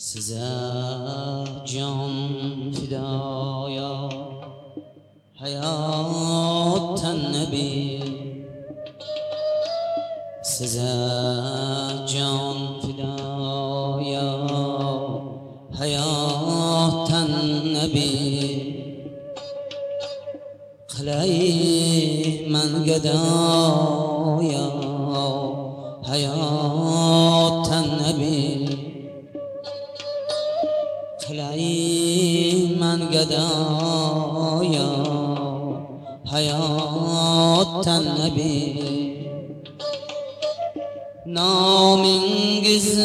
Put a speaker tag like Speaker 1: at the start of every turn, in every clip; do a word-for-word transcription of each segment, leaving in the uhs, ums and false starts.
Speaker 1: سزد جان فدایا حیات النبی سزد جان فدایا حیات النبی قلعی من گدایا حیات النبی قلعی من گدایا حیات النبی نامینگیز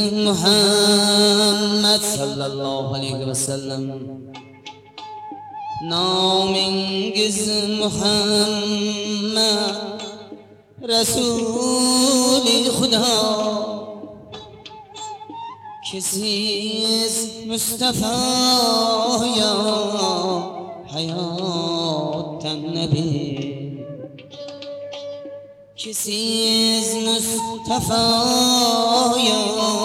Speaker 1: محمد صلی الله علیه و سلم نامینگیز محمد رسول خدا کسیز مصطفی یا حیات النبی کسیز مصطفی یا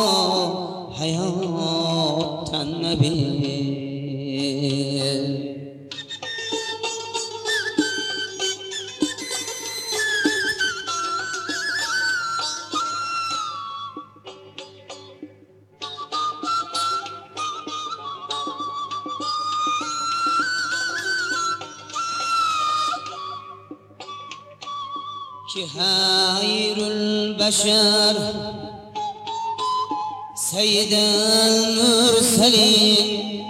Speaker 1: حیات النبی که خیر البشر سید المرسلین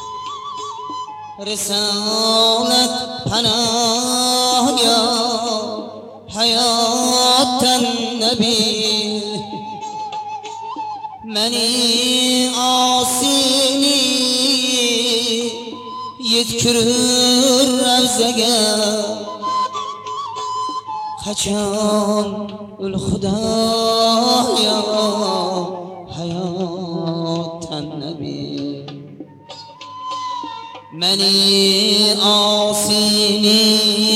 Speaker 1: رسالت پناه یا حیات النبی منی آسینی یذکرر روزگر خچان الخدا یا حیات النبی منی آسینی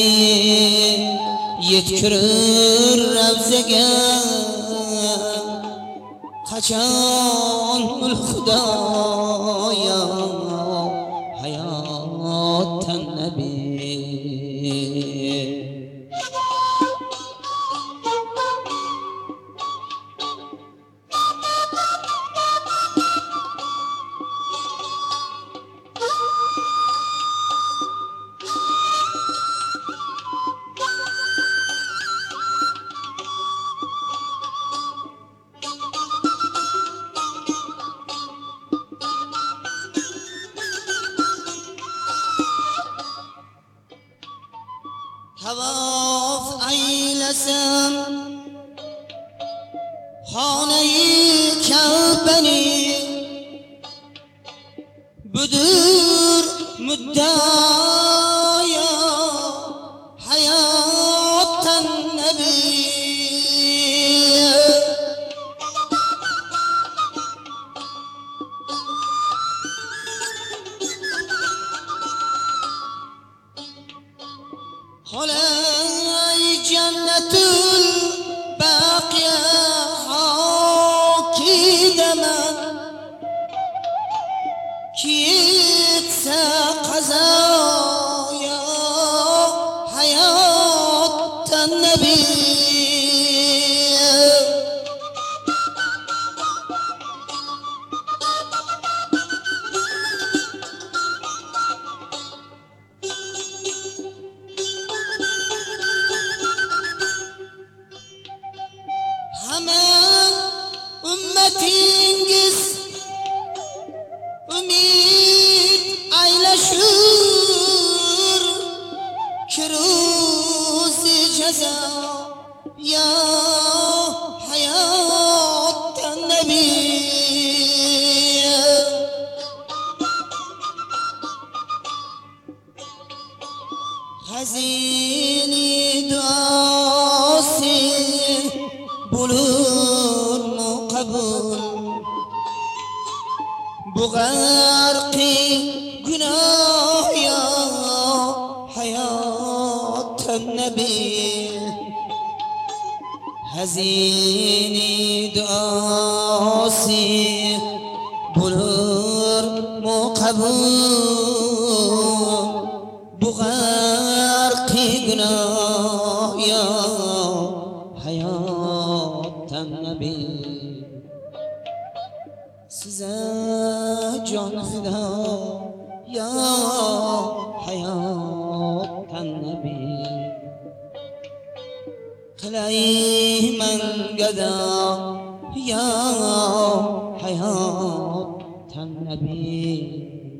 Speaker 1: یذکرر روزگر خچان الخدا یا حیات النبی طواف ایلسم خانه کعبنی بدور مدایا حیات النبی خلای جنت الباقیه خاکی دمن کیت سقزایا حیات النبی امتینگیز امید ایلشور که روز جزا یا حیات النبی خزینی دعاسی بلور مقبول بغرقی گناه یا حیات النبی هزینی دعاسی بلور قبول بغرق گناه یا حیات النبی سزا جان فدا یا حیات النبی قلعی من گدا یا حیات النبی